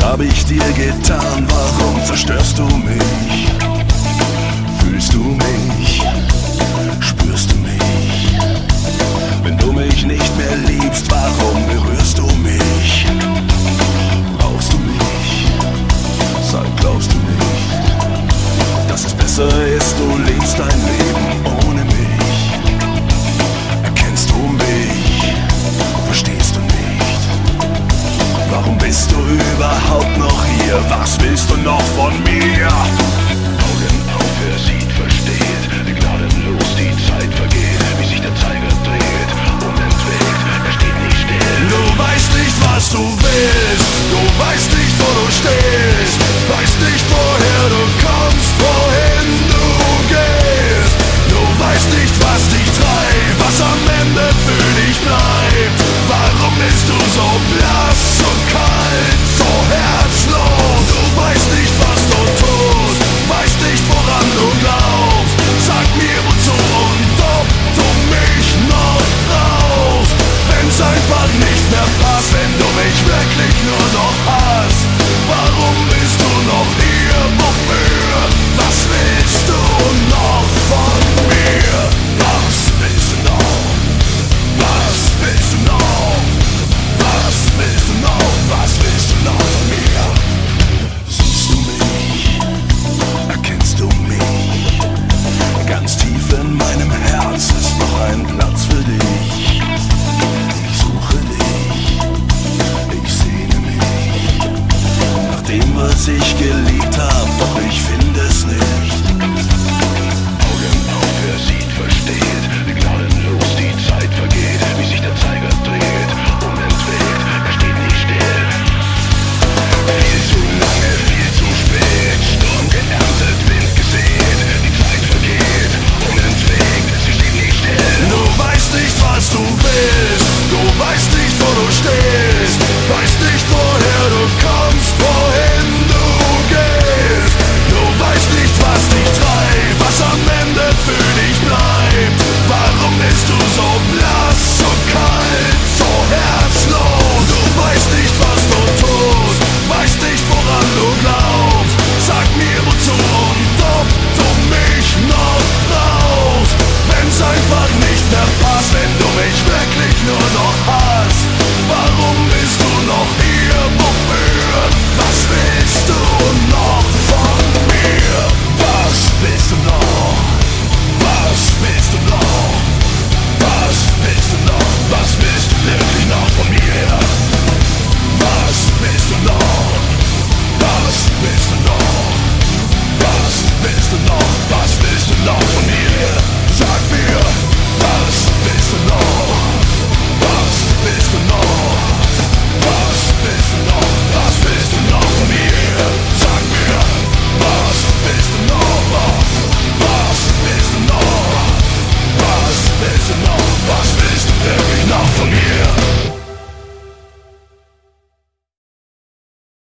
hab ich dir getan? Warum zerstörst du mich? Fühlst du mich? Spürst du mich? Wenn du mich nicht mehr liebst, warum berührst du mich? Brauchst du mich? Sag, glaubst du nicht, dass es besser ist, du lebst dein Leben ohne mich? Erkennst du mich? Verstehst du nicht? Warum bist du überhaupt noch hier? Was willst du noch von mir? Augen auf, wer sieht, versteht, gnadenlos die Zeit vergeht, wie sich der Zeiger dreht, unentwegt, er steht nicht still. Du weißt nicht, was du willst, du weißt nicht, wo du stehst, weißt nicht, woher du kommst, wohin du gehst. Du weißt nicht, was dich treibt, was am Ende für dich bleibt. Warum bist du so blass und kalt, so herzlos? Du weißt nicht, was du tust, weißt nicht, woran du glaubst. Sag mir wozu und ob du mich noch brauchst. Wenn's einfach nicht mehr passt, wenn du mich wirklich nur noch hast. Warum bist du noch hier? Wofür? Was willst du noch von mir? Was willst du noch? Was willst du noch? Was willst du noch? Was willst du noch von mir? Siehst du mich? Erkennst du mich? Ganz tief in meinem Herz ist noch ein Platz für dich. Ich suche dich, ich sehne mich nach dem, was ich geliebt